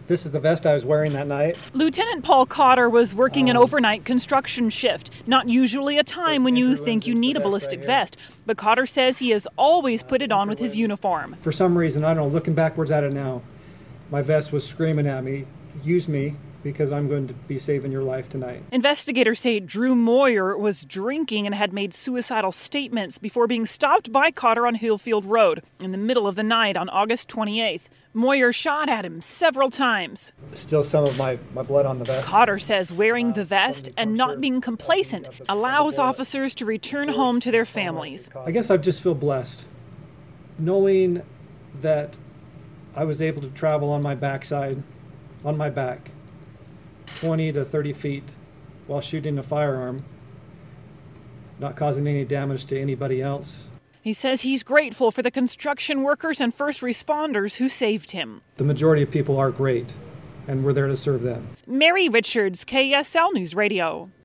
This is the vest I was wearing that night. Lieutenant Paul Cotter was working an overnight construction shift, not usually a time when you think you need a ballistic vest. But Cotter says he has always put it on with his uniform. For some reason, I don't know, looking backwards at it now, my vest was screaming at me, use me, because I'm going to be saving your life tonight. Investigators say Drew Moyer was drinking and had made suicidal statements before being stopped by Cotter on Hillfield Road in the middle of the night on August 28th. Moyer shot at him several times. Still some of my blood on the vest. Cotter says wearing the vest and not being complacent allows officers to return home to their families. I guess I just feel blessed, knowing that I was able to travel on my backside, on my back, 20 to 30 feet while shooting a firearm, not causing any damage to anybody else. He says he's grateful for the construction workers and first responders who saved him. The majority of people are great, and we're there to serve them. Mary Richards, KSL News Radio.